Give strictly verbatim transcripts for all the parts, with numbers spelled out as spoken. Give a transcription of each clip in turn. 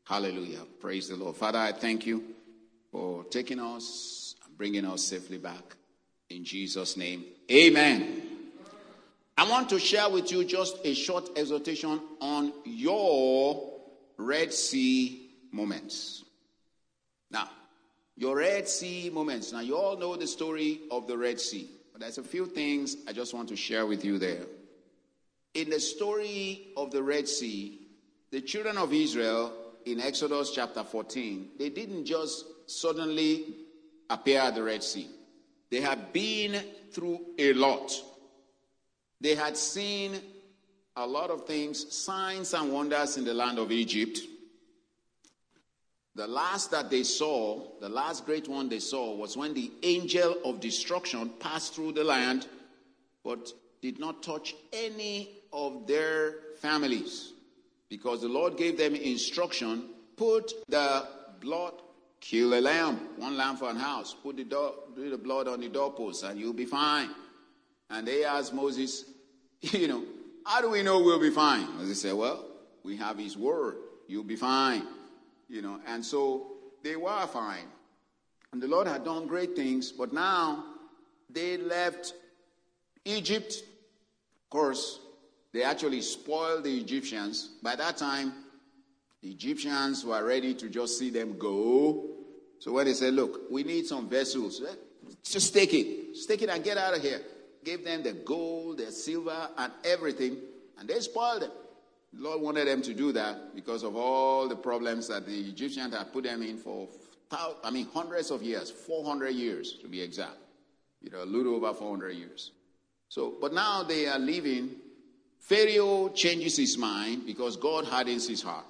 Hallelujah. Praise the Lord. Father, I thank you for taking us and bringing us safely back. In Jesus' name, amen. I want to share with you just a short exhortation on your Red Sea moments. Now, your Red Sea moments. Now, you all know the story of the Red Sea. But there's a few things I just want to share with you there. In the story of the Red Sea, the children of Israel in Exodus chapter fourteen, they didn't just suddenly appear at the Red Sea. They had been through a lot. They had seen a lot of things, signs and wonders in the land of Egypt. The last that they saw, the last great one they saw, was when the angel of destruction passed through the land, but did not touch any of their families. Because the Lord gave them instruction, put the blood, kill a lamb, one lamb for an house, put the, door, put the blood on the doorpost and you'll be fine. And they asked Moses, you know, how do we know we'll be fine? Moses said, well, we have his word, you'll be fine. You know, and so they were fine. And the Lord had done great things, but now they left Egypt. Of course, they actually spoiled the Egyptians. By that time, the Egyptians were ready to just see them go. So when they said, look, we need some vessels, just take it. Just take it and get out of here. Gave them the gold, the silver, and everything, and they spoiled them. The Lord wanted them to do that because of all the problems that the Egyptians had put them in for, I mean, hundreds of years, four hundred years to be exact. You know, a little over four hundred years. So, but now they are leaving. Pharaoh changes his mind because God hardens his heart.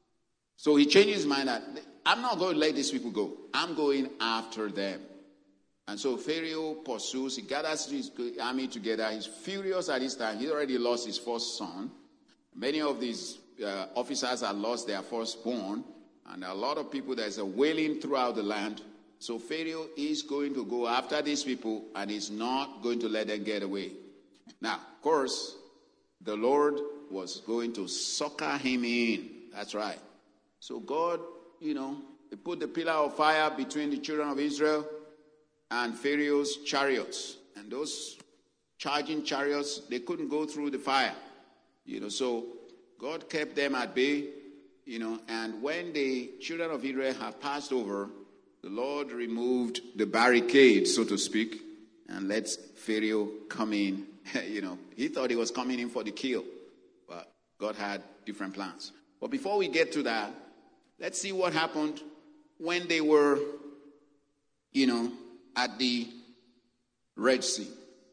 So he changes his mind that I'm not going to let these people go. I'm going after them. And so Pharaoh pursues. He gathers his army together. He's furious at this time. He already lost his first son. Many of these uh, officers have lost their firstborn, and a lot of people, there's a wailing throughout the land. So Pharaoh is going to go after these people, and he's not going to let them get away. Now, of course, the Lord was going to succor him in. That's right. So God, you know, he put the pillar of fire between the children of Israel and Pharaoh's chariots. And those charging chariots, they couldn't go through the fire. You know, so God kept them at bay, you know, and when the children of Israel had passed over, the Lord removed the barricade, so to speak, and let Pharaoh come in. You know, he thought he was coming in for the kill, but God had different plans. But before we get to that, let's see what happened when they were, you know, at the Red Sea.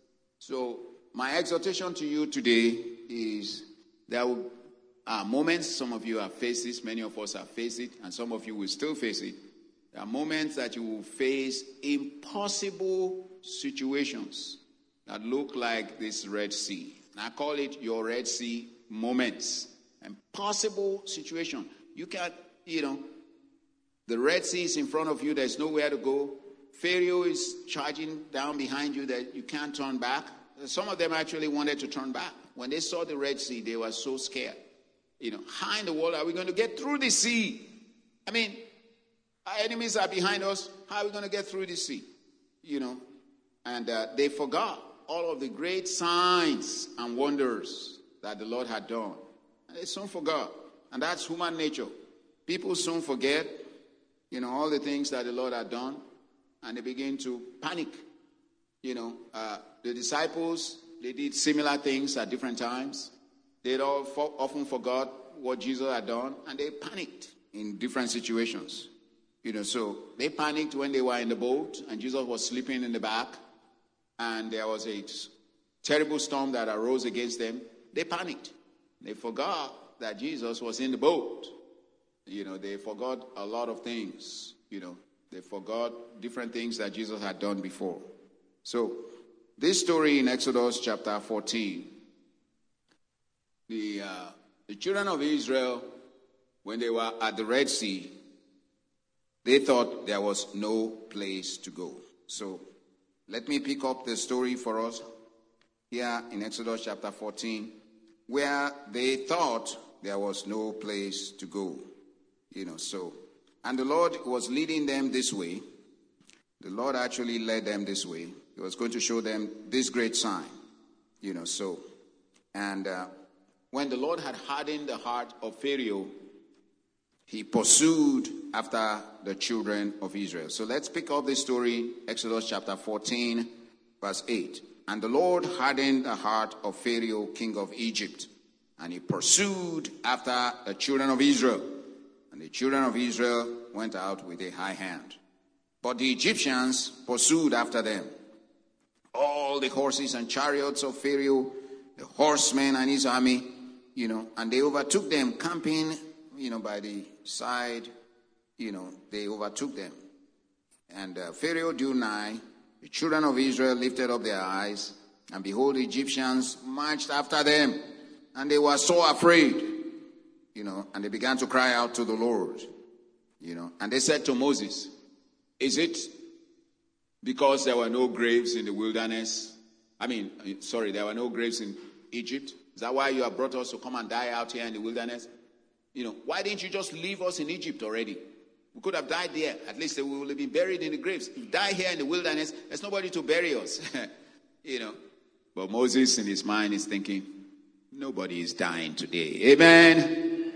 So my exhortation to you today is there are moments, some of you have faced this, many of us have faced it, and some of you will still face it. There are moments that you will face impossible situations that look like this Red Sea. And I call it your Red Sea moments. Impossible situation. You can't, you know, the Red Sea is in front of you, there's nowhere to go. Pharaoh is charging down behind you that you can't turn back. Some of them actually wanted to turn back. When they saw the Red Sea, they were so scared. You know, how in the world are we going to get through the sea? I mean, our enemies are behind us. How are we going to get through the sea? You know, and uh, they forgot all of the great signs and wonders that the Lord had done. And they soon forgot. And that's human nature. People soon forget, you know, all the things that the Lord had done. And they begin to panic. You know, uh, the disciples, they did similar things at different times. They all for, often forgot what Jesus had done, and they panicked in different situations. You know, so they panicked when they were in the boat, and Jesus was sleeping in the back, and there was a terrible storm that arose against them. They panicked. They forgot that Jesus was in the boat. You know, they forgot a lot of things. You know, they forgot different things that Jesus had done before. So, this story in Exodus chapter fourteen, the, uh, the children of Israel, when they were at the Red Sea, they thought there was no place to go. So, let me pick up the story for us here in Exodus chapter fourteen, where they thought there was no place to go. You know, so, and the Lord was leading them this way. The Lord actually led them this way. He was going to show them this great sign. You know, so, and uh, when the Lord had hardened the heart of Pharaoh, he pursued after the children of Israel. So let's pick up this story, Exodus chapter fourteen, verse eight. And the Lord hardened the heart of Pharaoh, king of Egypt, and he pursued after the children of Israel. And the children of Israel went out with a high hand. But the Egyptians pursued after them. All the horses and chariots of Pharaoh, the horsemen and his army, you know, and they overtook them camping, you know, by the side, you know, they overtook them. And uh, Pharaoh drew nigh. The children of Israel lifted up their eyes, and behold, the Egyptians marched after them, and they were so afraid, you know, and they began to cry out to the Lord, you know, and they said to Moses, is it because there were no graves in the wilderness? I mean, sorry, there were no graves in Egypt. Is that why you have brought us to come and die out here in the wilderness? You know, why didn't you just leave us in Egypt already? We could have died there. At least we will have been buried in the graves. If we die here in the wilderness, there's nobody to bury us. You know. But Moses in his mind is thinking, nobody is dying today. Amen.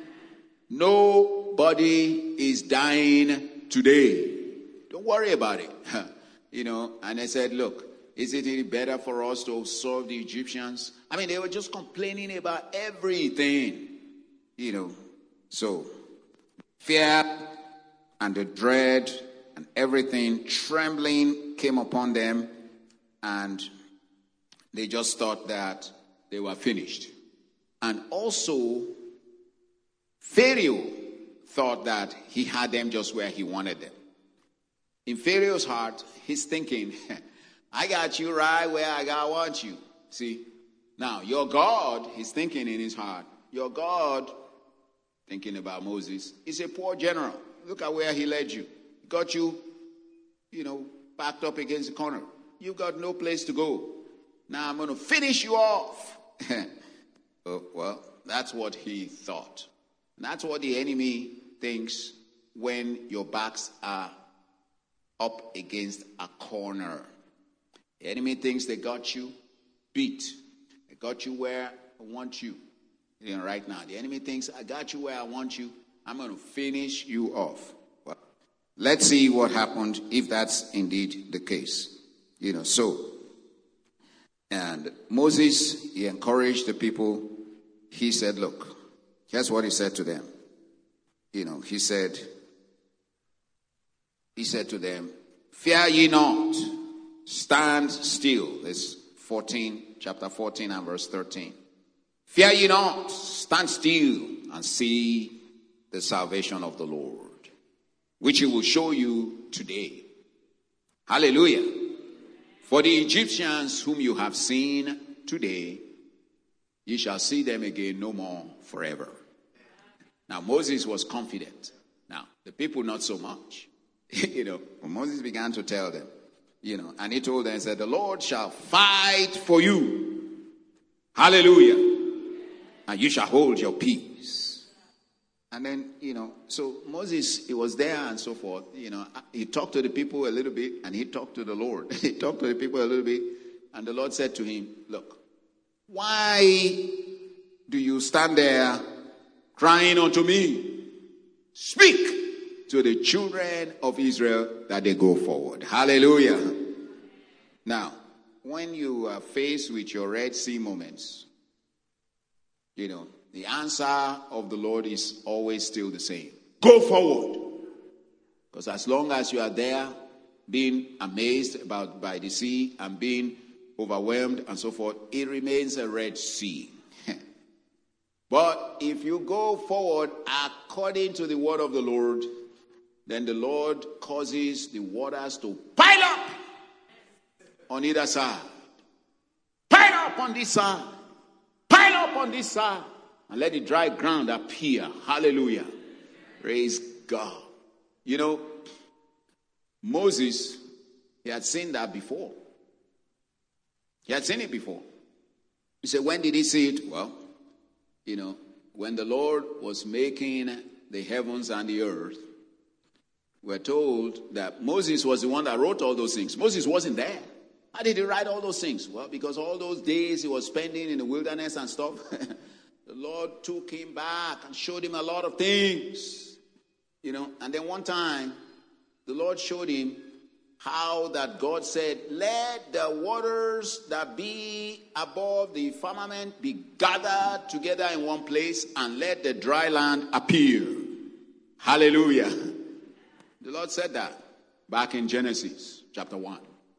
Nobody is dying today. Don't worry about it. You know, and I said, look, is it any better for us to serve the Egyptians? I mean, they were just complaining about everything. You know, so fear and the dread and everything, trembling came upon them, and they just thought that they were finished. And also, Pharaoh thought that he had them just where he wanted them. In Pharaoh's heart, he's thinking, I got you right where I got want you. See? Now, your God, he's thinking in his heart, your God, thinking about Moses, is a poor general. Look at where he led you. He got you, you know, backed up against the corner. You've got no place to go. Now I'm going to finish you off. Oh, well, that's what he thought. And that's what the enemy thinks when your backs are up against a corner. The enemy thinks they got you beat. They got you where I want you. You know, right now, the enemy thinks, I got you where I want you. I'm going to finish you off. Well, let's see what happened if that's indeed the case. You know, so, and Moses, he encouraged the people. He said, look, here's what he said to them. You know, he said, he said to them, fear ye not, stand still. It's fourteen, chapter fourteen and verse thirteen. Fear ye not, stand still and see the salvation of the Lord, which he will show you today. Hallelujah. For the Egyptians whom you have seen today, ye shall see them again no more forever. Now Moses was confident. Now the people not so much. You know, when Moses began to tell them, you know, and he told them, he said, the Lord shall fight for you. Hallelujah. And you shall hold your peace. And then, you know, so Moses, he was there and so forth. You know, he talked to the people a little bit and he talked to the Lord. He talked to the people a little bit. And the Lord said to him, look, why do you stand there crying unto me? Speak to the children of Israel that they go forward. Hallelujah. Now, when you are faced with your Red Sea moments, you know, the answer of the Lord is always still the same. Go forward. Because as long as you are there, being amazed about by the sea and being overwhelmed and so forth, it remains a Red Sea. But if you go forward according to the word of the Lord, then the Lord causes the waters to pile up on either side. Pile up on this side. Pile up on this side. And let the dry ground appear. Hallelujah. Praise God. You know, Moses, he had seen that before. He had seen it before. You say, when did he see it? Well, you know, when the Lord was making the heavens and the earth, we're told that Moses was the one that wrote all those things. Moses wasn't there. How did he write all those things? Well, because all those days he was spending in the wilderness and stuff, the Lord took him back and showed him a lot of things. You know, and then one time, the Lord showed him how that God said, let the waters that be above the firmament be gathered together in one place, and let the dry land appear. Hallelujah. The Lord said that back in Genesis chapter one.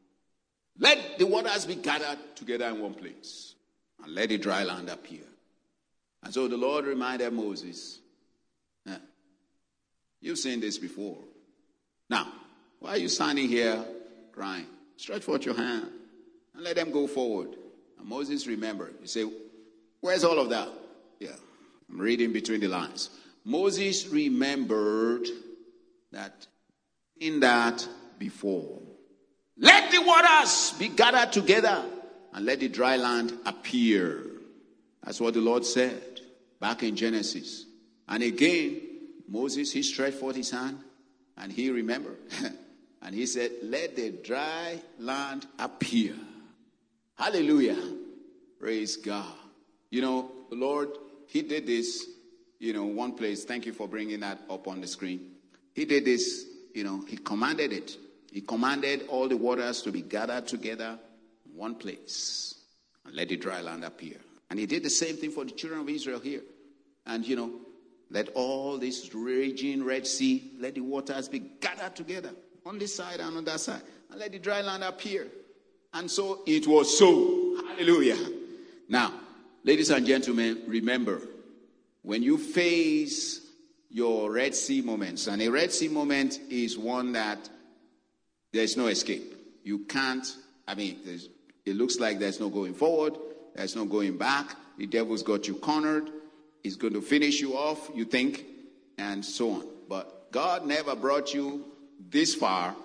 Let the waters be gathered together in one place, and let the dry land appear. And so the Lord reminded Moses, eh, you've seen this before. Now, why are you standing here crying? Stretch forth your hand and let them go forward. And Moses remembered. You say, where's all of that? Yeah, I'm reading between the lines. Moses remembered that in that before. Let the waters be gathered together and let the dry land appear. That's what the Lord said back in Genesis. And again, Moses, he stretched forth his hand and he remembered. And he said, let the dry land appear. Hallelujah. Praise God. You know, the Lord, he did this, you know, one place. Thank you for bringing that up on the screen. He did this, you know, he commanded it. He commanded all the waters to be gathered together in one place and let the dry land appear. And he did the same thing for the children of Israel here. And, you know, let all this raging Red Sea, let the waters be gathered together on this side and on that side. And let the dry land appear. And so it was so. Hallelujah. Now, ladies and gentlemen, remember, when you face your Red Sea moments, and a Red Sea moment is one that there's no escape. You can't, I mean, it looks like there's no going forward. There's no going back. The devil's got you cornered. He's going to finish you off, you think, and so on. But God never brought you this far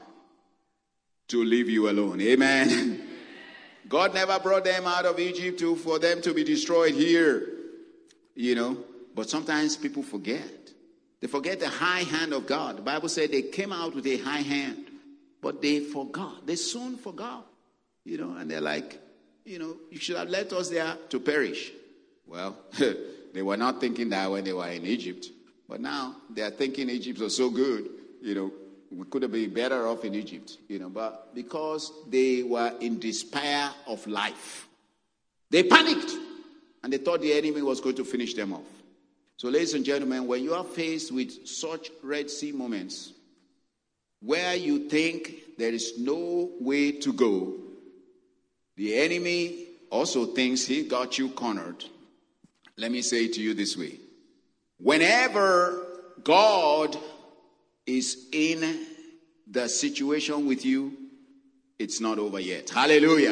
to leave you alone. Amen. God never brought them out of Egypt to, for them to be destroyed here. You know, but sometimes people forget. They forget the high hand of God. The Bible said they came out with a high hand. But they forgot. They soon forgot. You know, and they're like, you know, you should have left us there to perish. Well, they were not thinking that when they were in Egypt. But now they are thinking Egypt was so good. You know, we could have been better off in Egypt. You know, but because they were in despair of life, they panicked. And they thought the enemy was going to finish them off. So, ladies and gentlemen, when you are faced with such Red Sea moments, where you think there is no way to go, the enemy also thinks he got you cornered. Let me say it to you this way. Whenever God is in the situation with you, it's not over yet. Hallelujah.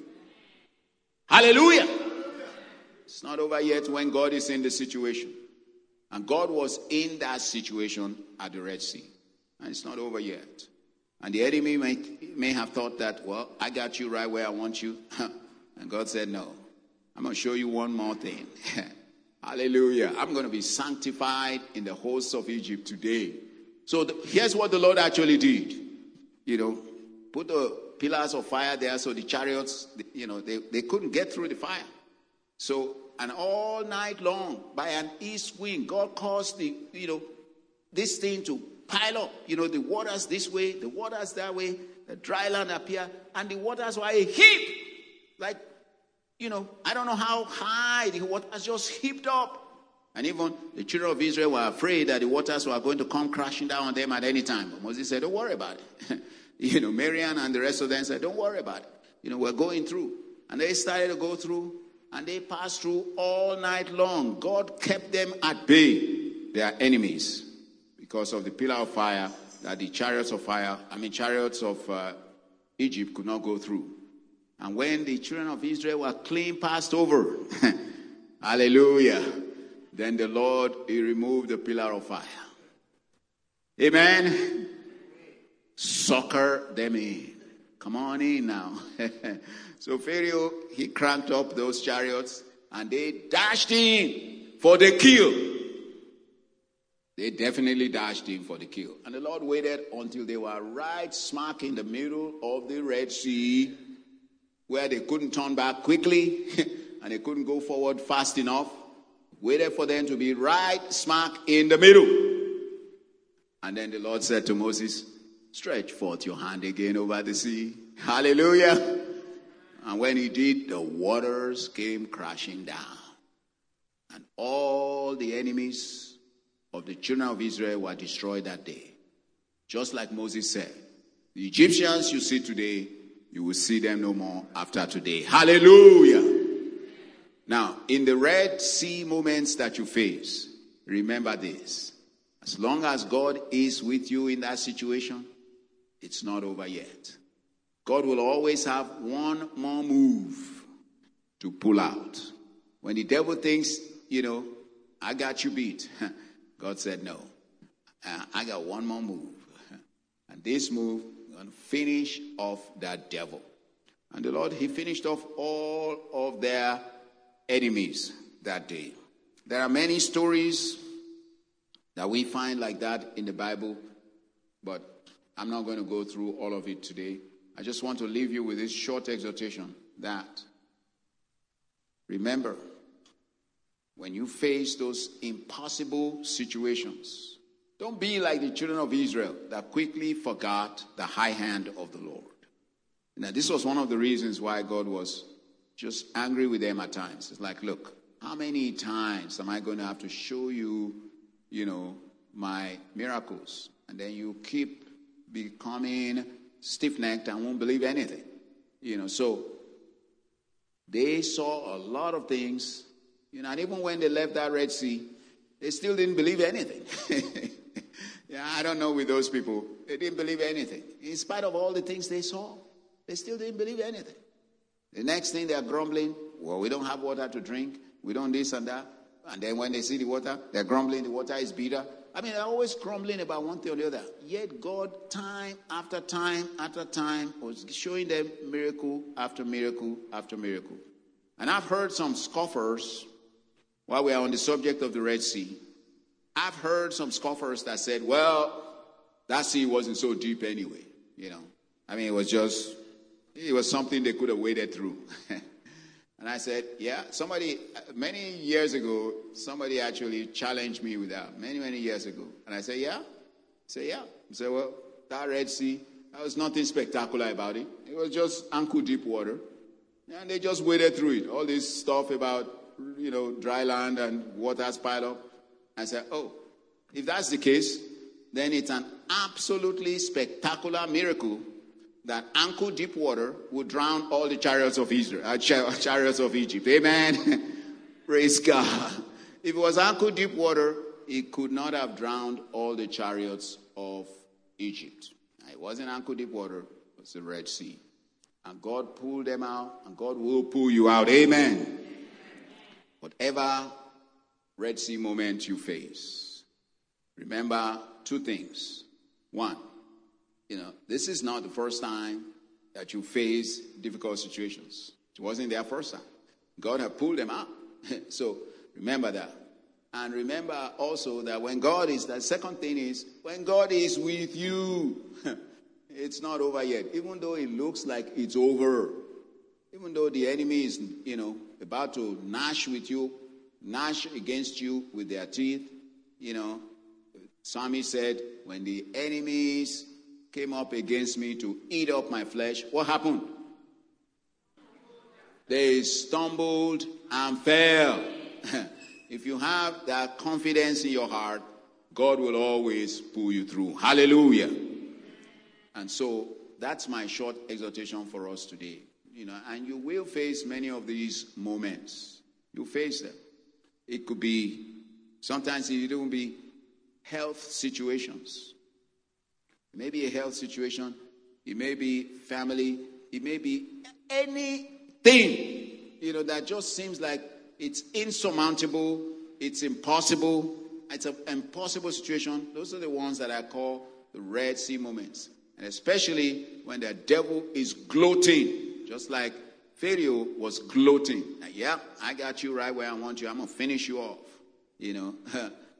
Hallelujah. It's not over yet when God is in the situation. And God was in that situation at the Red Sea. And it's not over yet. And the enemy may, may have thought that, well, I got you right where I want you. And God said, no. I'm going to show you one more thing. Hallelujah. I'm going to be sanctified in the hosts of Egypt today. So the, here's what the Lord actually did. You know, put the pillars of fire there so the chariots, you know, they, they couldn't get through the fire. So, and all night long, by an east wind, God caused the, you know, this thing to pile up. You know, the waters this way, the waters that way, the dry land appear, and the waters were a heap. Like, you know, I don't know how high the waters just heaped up. And even the children of Israel were afraid that the waters were going to come crashing down on them at any time. But Moses said, don't worry about it. You know, Miriam and the rest of them said, don't worry about it. You know, we're going through. And they started to go through, and they passed through all night long. God kept them at bay, their enemies, because of the pillar of fire that the chariots of fire, I mean chariots of uh, Egypt could not go through. And when the children of Israel were clean passed over, hallelujah, then the Lord, he removed the pillar of fire. Amen. Sucker them in. Come on in now. So Pharaoh, he cranked up those chariots and they dashed in for the kill. They definitely dashed in for the kill. And the Lord waited until they were right smack in the middle of the Red Sea, where they couldn't turn back quickly and they couldn't go forward fast enough. Waited for them to be right smack in the middle. And then the Lord said to Moses, stretch forth your hand again over the sea. Hallelujah. And when he did, the waters came crashing down. And all the enemies of the children of Israel were destroyed that day. Just like Moses said, the Egyptians you see today, you will see them no more after today. Hallelujah. Now, in the Red Sea moments that you face, remember this. As long as God is with you in that situation, it's not over yet. God will always have one more move to pull out. When the devil thinks, you know, I got you beat, God said, no, uh, I got one more move. And this move is going to finish off that devil. And the Lord, he finished off all of their enemies that day. There are many stories that we find like that in the Bible, but I'm not going to go through all of it today. I just want to leave you with this short exhortation that remember, when you face those impossible situations, don't be like the children of Israel that quickly forgot the high hand of the Lord. Now, this was one of the reasons why God was just angry with them at times. It's like, look, how many times am I going to have to show you, you know, my miracles? And then you keep becoming stiff-necked and won't believe anything. You know, so they saw a lot of things. You know, and even when they left that Red Sea, they still didn't believe anything. Yeah, I don't know with those people. They didn't believe anything. In spite of all the things they saw, they still didn't believe anything. The next thing they're grumbling, well, we don't have water to drink. We don't this and that. And then when they see the water, they're grumbling, the water is bitter. I mean, they're always grumbling about one thing or the other. Yet God, time after time after time, was showing them miracle after miracle after miracle. And I've heard some scoffers, while we are on the subject of the Red Sea, I've heard some scoffers that said, well, that sea wasn't so deep anyway. You know, I mean, it was just, it was something they could have waded through. And I said, yeah, somebody, many years ago, somebody actually challenged me with that, many, many years ago. And I said, yeah? I said, yeah. I said, well, that Red Sea, there was nothing spectacular about it. It was just ankle deep water. And they just waded through it. All this stuff about, you know, dry land and waters piled up. I said, oh, if that's the case, then it's an absolutely spectacular miracle that ankle deep water would drown all the chariots of Israel, uh, char- chariots of Egypt. Amen. Praise God. If it was ankle deep water, it could not have drowned all the chariots of Egypt. It wasn't ankle deep water, it was the Red Sea. And God pulled them out, and God will pull you out. Amen. Whatever Red Sea moment you face, remember two things. One, you know, this is not the first time that you face difficult situations. It wasn't their first time. God had pulled them out. So remember that. And remember also that when God is, the second thing is, when God is with you, it's not over yet. Even though it looks like it's over. Even though the enemy is, you know, about to gnash with you, gnash against you with their teeth, you know. Psalmist said, when the enemies came up against me to eat up my flesh, what happened? They stumbled and fell. If you have that confidence in your heart, God will always pull you through. Hallelujah. And so that's my short exhortation for us today. You know, and you will face many of these moments. You face them. It could be, sometimes it will be health situations. It may be a health situation. It may be family. It may be anything, you know, that just seems like it's insurmountable. It's impossible. It's an impossible situation. Those are the ones that I call the Red Sea moments. And especially when the devil is gloating, just like Pharaoh was gloating. Like, yeah, I got you right where I want you. I'm going to finish you off. You know,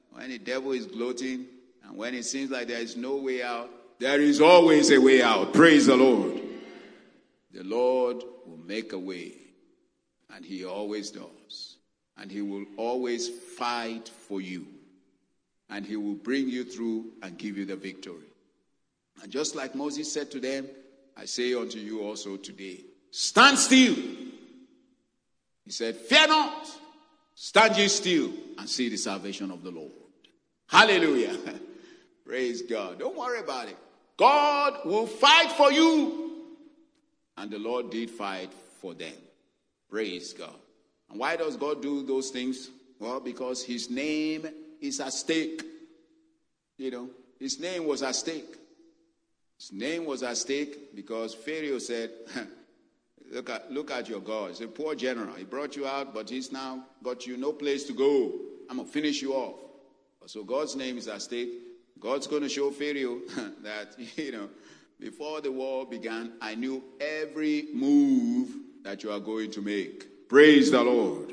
When the devil is gloating, and when it seems like there is no way out, there is always a way out. Praise the Lord. The Lord will make a way, and he always does. And he will always fight for you, and he will bring you through and give you the victory. And just like Moses said to them, I say unto you also today, stand still. He said, fear not, stand ye still and see the salvation of the Lord. Hallelujah. Praise God. Don't worry about it. God will fight for you. And the Lord did fight for them. Praise God. And why does God do those things? Well, because his name is at stake. You know, his name was at stake. His name was at stake because Pharaoh said, look at, look at your God. He's a poor general. He brought you out, but he's now got you no place to go. I'm going to finish you off. So God's name is at stake. God's going to show Pharaoh that, you know, before the war began, I knew every move that you are going to make. Praise the Lord.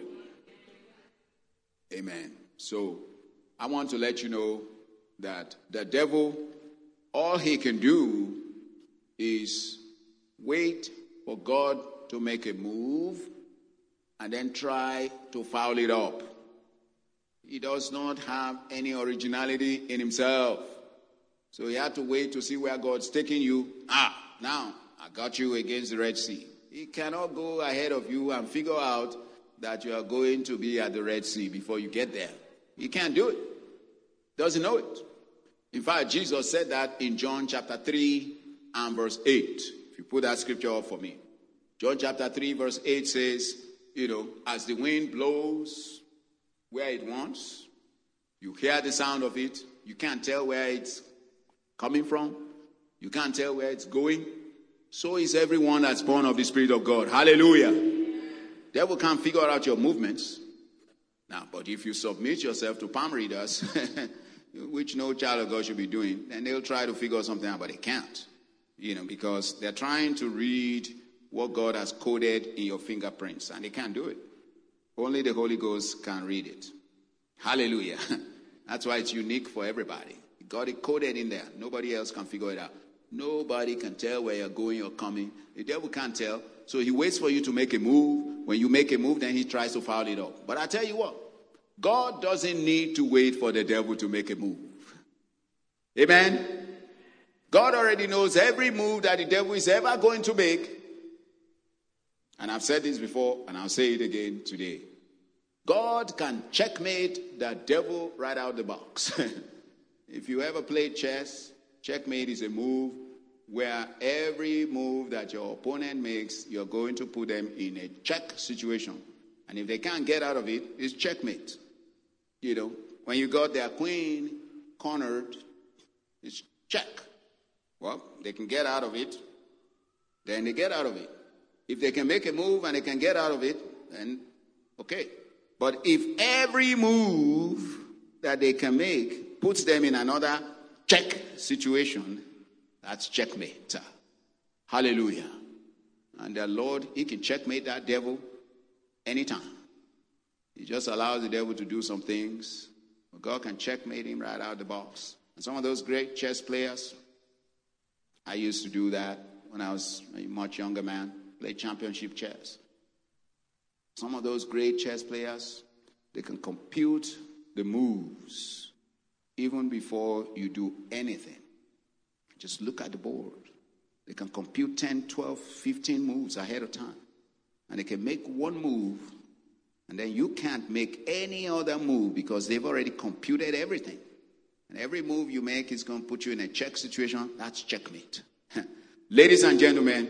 Amen. So I want to let you know that the devil, all he can do is wait for God to make a move and then try to foul it up. He does not have any originality in himself. So he had to wait to see where God's taking you. Ah, now I got you against the Red Sea. He cannot go ahead of you and figure out that you are going to be at the Red Sea before you get there. He can't do it. Doesn't know it. In fact, Jesus said that in John chapter three and verse eight. If you put that scripture up for me. John chapter three verse eight says, you know, as the wind blows where it wants, you hear the sound of it. You can't tell where it's coming from. You can't tell where it's going. So is everyone that's born of the Spirit of God. Hallelujah. Devil can't figure out your movements. Now, but if you submit yourself to palm readers, which no child of God should be doing, then they'll try to figure something out, but they can't. You know, because they're trying to read what God has coded in your fingerprints, and they can't do it. Only the Holy Ghost can read it. Hallelujah. That's why it's unique for everybody. God it coded in there. Nobody else can figure it out. Nobody can tell where you're going or coming. The devil can't tell. So he waits for you to make a move. When you make a move, then he tries to foul it up. But I tell you what, God doesn't need to wait for the devil to make a move. Amen? God already knows every move that the devil is ever going to make. And I've said this before, and I'll say it again today. God can checkmate the devil right out the box. If you ever played chess, checkmate is a move where every move that your opponent makes, you're going to put them in a check situation. And if they can't get out of it, it's checkmate. You know, when you got their queen cornered, it's check. Well, they can get out of it, then they get out of it. If they can make a move and they can get out of it, then okay. But if every move that they can make puts them in another check situation, that's checkmate. Hallelujah. And the Lord, he can checkmate that devil anytime. He just allows the devil to do some things. But God can checkmate him right out of the box. And some of those great chess players, I used to do that when I was a much younger man, play championship chess. Some of those great chess players, they can compute the moves even before you do anything. Just look at the board. They can compute ten, twelve, fifteen moves ahead of time. And they can make one move, and then you can't make any other move because they've already computed everything. And every move you make is going to put you in a check situation. That's checkmate. Ladies and gentlemen,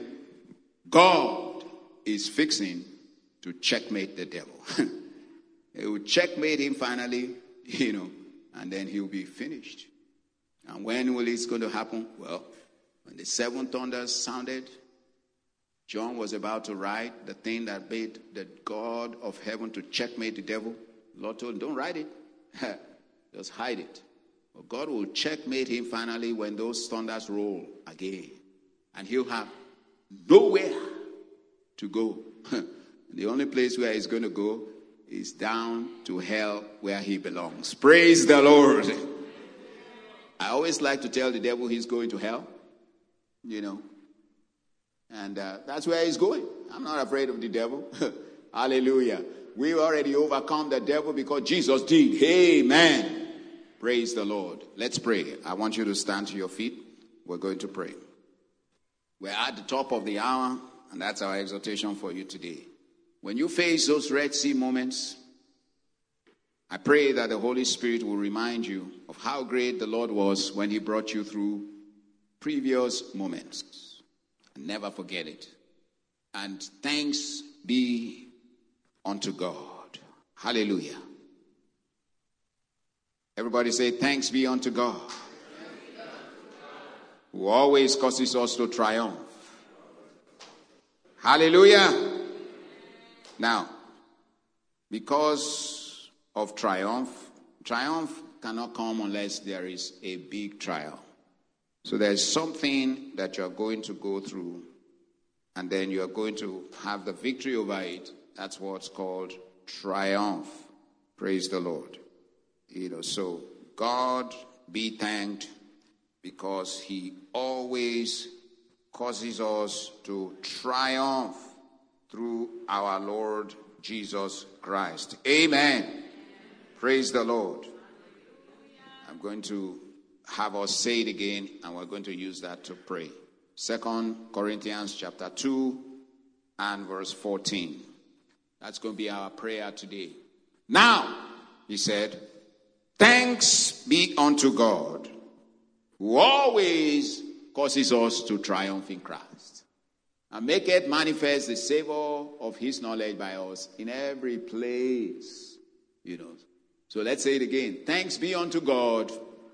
God is fixing to checkmate the devil. He will checkmate him finally, you know, and then he'll be finished. And when will this going to happen? Well, when the seven thunders sounded, John was about to write the thing that made the God of heaven to checkmate the devil. The Lord told him, don't write it. Just hide it. But God will checkmate him finally when those thunders roll again. And he'll have nowhere to go. The only place where he's going to go is down to hell where he belongs. Praise the Lord. I always like to tell the devil he's going to hell, you know. And uh, that's where he's going. I'm not afraid of the devil. Hallelujah. We already overcome the devil because Jesus did. Amen. Praise the Lord. Let's pray. I want you to stand to your feet. We're going to pray. We're at the top of the hour, and that's our exhortation for you today. When you face those Red Sea moments, I pray that the Holy Spirit will remind you of how great the Lord was when he brought you through previous moments. And never forget it. And thanks be unto God. Hallelujah. Everybody say, thanks be unto God, who always causes us to triumph. Hallelujah. Now, because of triumph, triumph cannot come unless there is a big trial. So there's something that you're going to go through, and then you're going to have the victory over it. That's what's called triumph. Praise the Lord. You know, so God be thanked because he always causes us to triumph through our Lord Jesus Christ. Amen. Praise the Lord. I'm going to have us say it again, and we're going to use that to pray. Second Corinthians chapter two and verse fourteen. That's going to be our prayer today. Now, he said, thanks be unto God, who always causes us to triumph in Christ, and make it manifest the savor of his knowledge by us in every place. You know. So let's say it again. Thanks be unto God,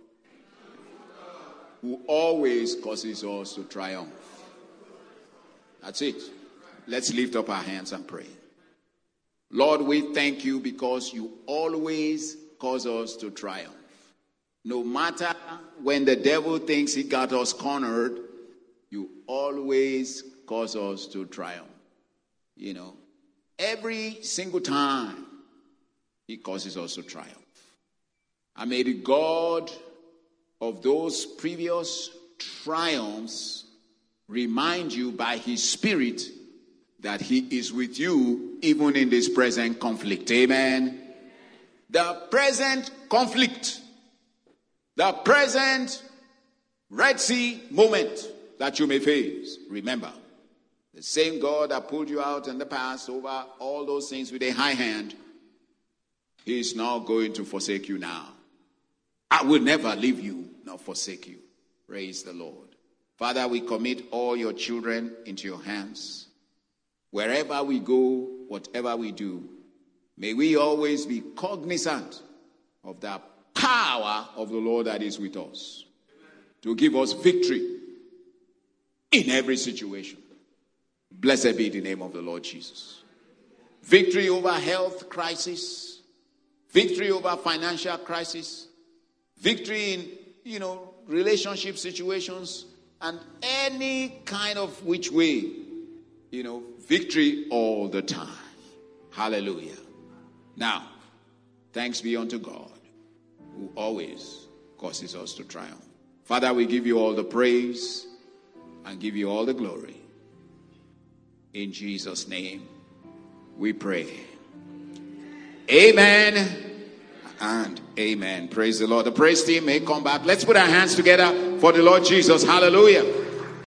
who always causes us to triumph. That's it. Let's lift up our hands and pray. Lord, we thank you because you always cause us to triumph. No matter when the devil thinks he got us cornered, you always cause us to triumph. You know, every single time he causes us to triumph. And may the God of those previous triumphs remind you by his Spirit that he is with you even in this present conflict. Amen. The present conflict, the present Red Sea moment that you may face. Remember, the same God that pulled you out in the past over all those things with a high hand, he is not going to forsake you now. I will never leave you nor forsake you. Praise the Lord. Father, we commit all your children into your hands. Wherever we go, whatever we do, may we always be cognizant of the power of the Lord that is with us to give us victory in every situation. Blessed be the name of the Lord Jesus. Victory over health crisis, victory over financial crisis, victory in, you know, relationship situations, and any kind of which way, you know, victory all the time. Hallelujah. Now, thanks be unto God, who always causes us to triumph. Father, we give you all the praise and give you all the glory. In Jesus' name, we pray. Amen and amen. Praise the Lord. The praise team may come back. Let's put our hands together for the Lord Jesus. Hallelujah.